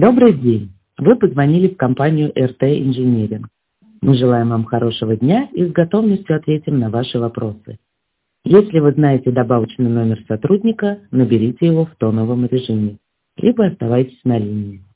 Добрый день! Вы позвонили в компанию РТ Инжиниринг. Мы желаем вам хорошего дня и с готовностью ответим на ваши вопросы. Если вы знаете добавочный номер сотрудника, наберите его в тоновом режиме, либо оставайтесь на линии.